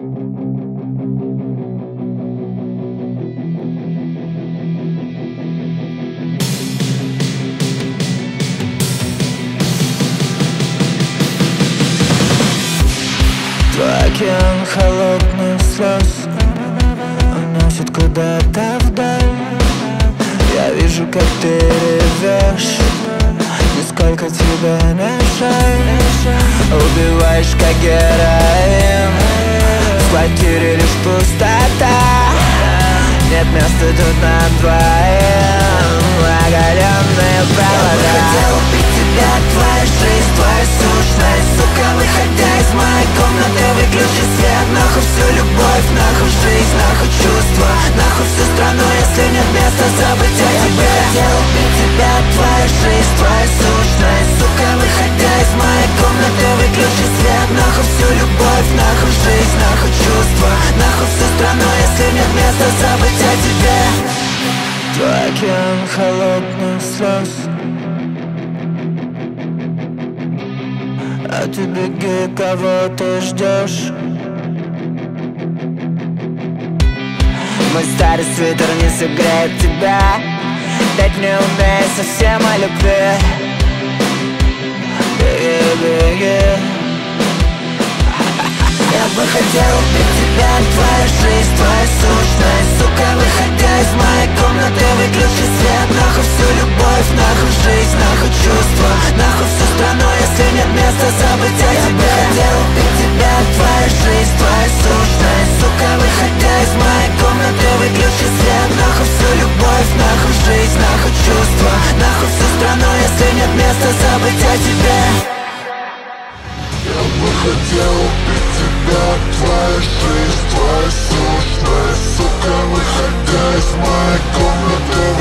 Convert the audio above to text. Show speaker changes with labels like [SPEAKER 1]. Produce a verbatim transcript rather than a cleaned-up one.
[SPEAKER 1] Твой океан холодных слез уносит куда-то вдаль. Я вижу, как ты ревешь, нисколько тебе не жаль. Убиваешь, как героин, в квартире лишь пустота. Нет места тут нам двоим, оголенные провода. Я бы хотел убить тебя, твоя жизнь, твоя сущность. Сука, выходя из моей комнаты, выключи свет. Нахуй всю любовь, нахуй жизнь, нахуй чувства, нахуй всю страну, если нет места забыть о тебе. Я бы хотел убить тебя, твоя жизнь, твоя сущность. Сука, выходя из моей комнаты, выключи свет. Нахуй всю любовь, нахуй жизнь, нахуй чувства, нахуй всю страну, если нет места забыть о тебе. Твой океан холодных слез, а ты беги, кого ты ждешь. Мой старый свитер не согреет тебя, дать не умею совсем о любви. Беги, беги. Я бы хотел убить тебя, твоя жизнь, твоя сущность. Сука, выходя из моей комнаты, выключи свет. Нахуй всю любовь, нахуй жизнь, нахуй чувства, нахуй всю страну, если нет места забыть о тебе. Я бы хотел убить тебя, твоя жизнь, твоя сущность. Сука, выходя из моей комнаты, выключи свет. Нахуй всю любовь, нахуй жизнь, нахуй чувства, нахуй всю страну, если нет места забыть о тебе.
[SPEAKER 2] Я бы хотел убить тебя, твоя жизнь, твоя сущность. Сука, выходя из моей комнаты,